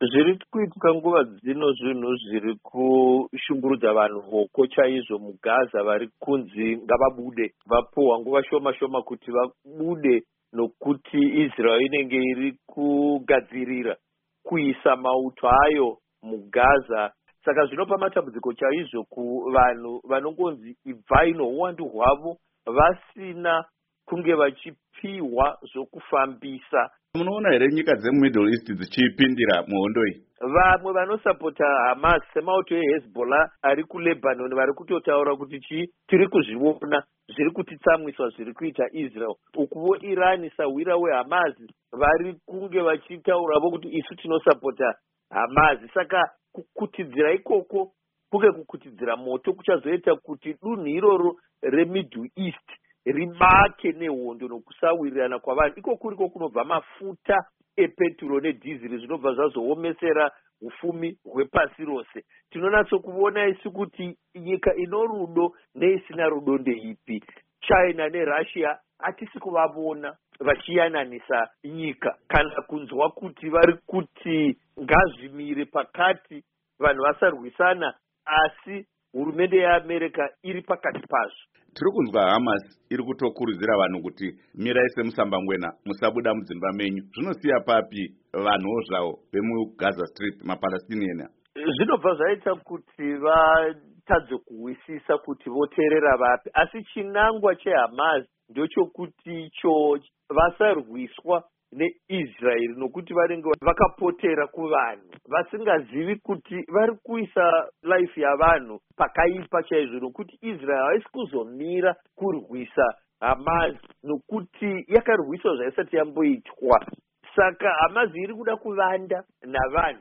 zviri kuitika nguva dzino zvinhu zviri kushungurudza vanhu voko chaizvo mugaza vari kunzi ngavabude vapuhwa nguva shoma shoma kuti vabude nokuti Israel inenge iri kugadzirira kuisa mauto ayo mugaza. Saka zvinopa matambudziko chaizvo kuvanhu vanongonzi ibvai nouwandu hwavo vasina kunge vachipiwa zvokufambisa. Munoona here nyika dzemumiddle east dzichipindira muhondo iyi? Vamwe vanosapota Hamas semauto eHezbollah ari kuLebanon vari kutotaura kuti tiri kuzviona zviri kutitsamwiswa zviri kuita Israel. Ukuvo Iran sawira weHamas vari kunge vachitauravo kuti isu tinosapota Hamas. Saka kukutidzira ikoko kunge kukutidzira moto kuchazoita kuti dunhu iroro reMiddle East ribake nehondo nokusawirirana kwavanhu. Iko kuriko kunobva mafuta epeturo nedhiziri zvinobva zvazoomesera ufumi hwepasi rose. Tinonatsokuona isi kuti nyika ino rudo neisina rudo ndeipi. China neRussia hatisi kuvavona vachiyananisa nyika kana kunzwa kuti vari kuti ngazvimire pakati vanhu vasarwisana, asi hurumende yeAmerica iri pakati pazvo. Tiri kunzwa Hamas iri kutokurudzira vanhu kuti mirai semusambangwena, musabuda mudzimba menyu. Zvinosiya papi vanhuwo zvavo vemuGaza Strip, maPalestinian? Zvinobva zvaita kuti vatadze kuwisisa kuti voteerera vapi, asi chinangwa cheHamas ndochokuti icho vasarwiswa neIsrael nokuti vanenge vakapotera kuvanhu vasingazivi kuti vari kuisa life yavanhu pakaipa chaizvo, nokuti Israel haisi kuzomira kurwisa Hamas nokuti yakarwiswa zvaisati yamboitwa. Saka Hamas iri kuda kuvanda navanhu